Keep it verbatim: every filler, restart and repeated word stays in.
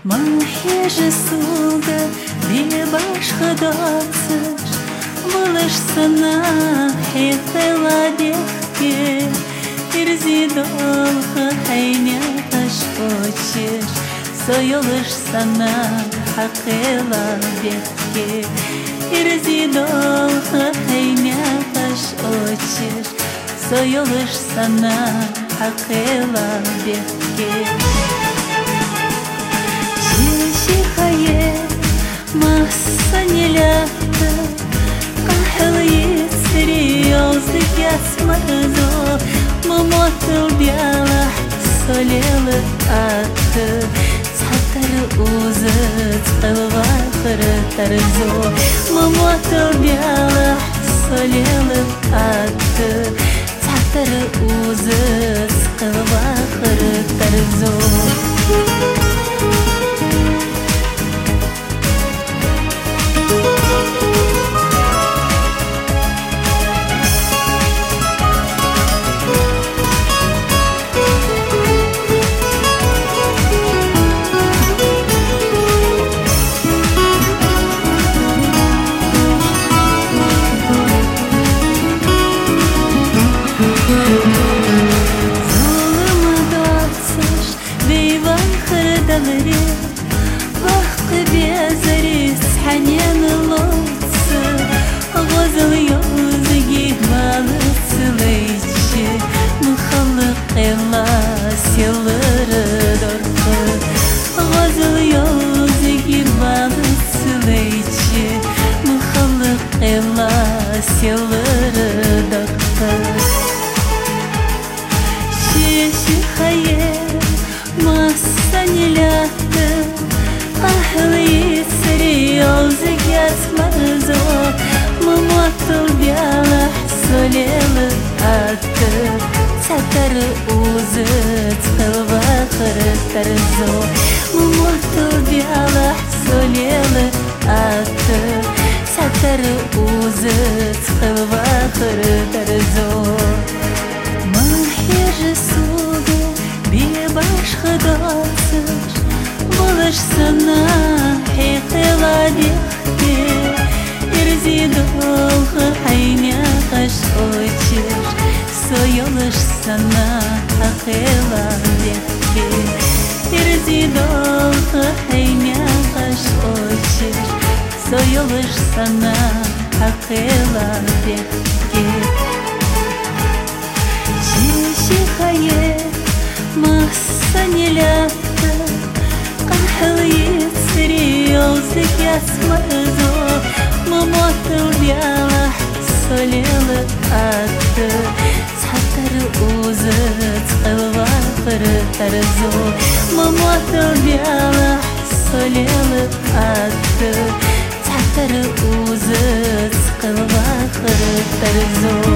Mahir suga bir başkadatsız Bulış sana heyfela dehke İrzi dolha hayne taş oçir Soyulur sana hakela dehke İrzi dolha hayne taş oçir Soyulur sana hakela dehke Шихае массанелята Кахлые серьезы ясмазо Мамотал бяла солела аты Цатар узы цкалва хртарзо Мамотал бяла солела аты Цатар узы цкалва хртарзо وقت بيزري سحنين اللوص غزل يوزقي مالت ليش مخلق الله سيلر درق غزل يوزقي مالت ليش مخلق الله سيلر درق شيش خير Массанелята Кахлые серьезы ясмазо Мамотал бяла солела аты Цатар узы цкалва хртарзо Мамотал бяла солела аты Цатар узы цкалва хртарзо Mahir suga bir başkadatsız Bulış sana heyfela dehke İrzi dolha hayne taş oçir Soyuluş sana hakela dehke İrzi dolha hayne taş oçir Soyuluş sana hakela dehke Шихае массанелята Кахлые серьезы ясмазо Мамотал бяла солела аты Цатар узы цкалва хртарзо Мамотал бяла солела аты Цатар узы цкалва хртарзо